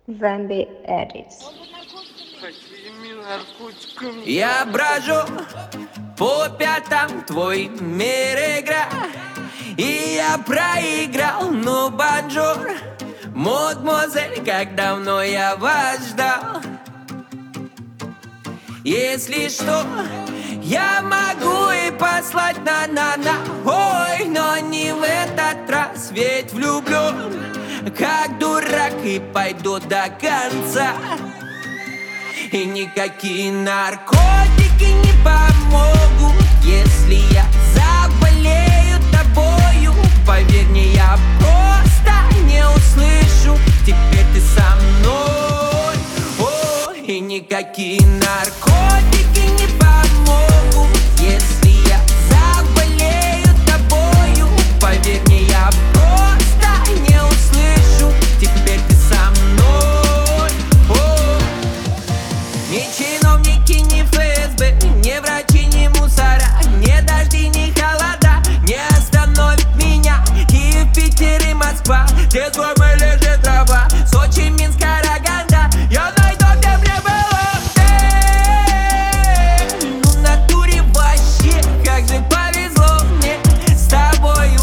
Замби Эрис. Какими наркотиками? Я брожу по пятам, твой мир игра, и я проиграл, ну бонжур, мадемуазель, как давно я вас ждал. Если что, я могу и послать на-на-на. Ой, но не в этот раз, ведь влюблен, как дурак, и пойду до конца. И никакие наркотики не помогут, если я заболею тобою. Поверь мне, я просто не услышу, теперь ты со мной. О, и никакие наркотики не помогут, если я заболею тобою. Поверь мне, я просто не услышу, теперь ты со мной. О, ни чиновники, ни ФСБ, ни врачи, ни мусора, ни дожди, ни холода не остановят меня. Киев, Питер и Москва, где с горы лежит трава, Сочи, Минск, Караганда, я найду, где мне было. Ну в натуре вообще, как же повезло мне с тобою.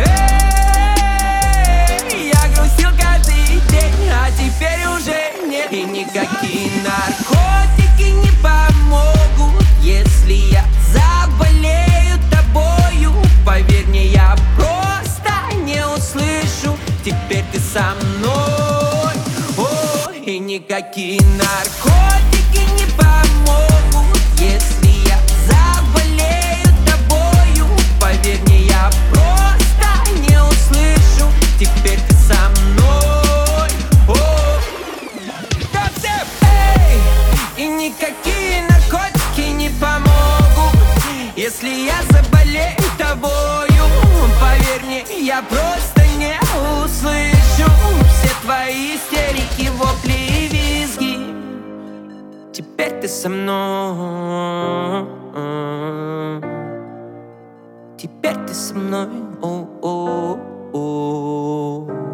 Я грустил каждый день, а теперь уже нет. И никакие наркотики не помогут, если я заболею тобою. Поверь мне, я просто не услышу, теперь ты со мной. О, и никакие наркотики не помогут, если я заболею тобою. Поверь мне, я просто не услышу, теперь ты со мной. О, эй, и никакие наркотики не помогут, если я заболею тобою. Поверь мне, я просто не услышу все твои истерики, вопли и визги. Теперь ты со мной. Теперь ты со мной. О-о-о.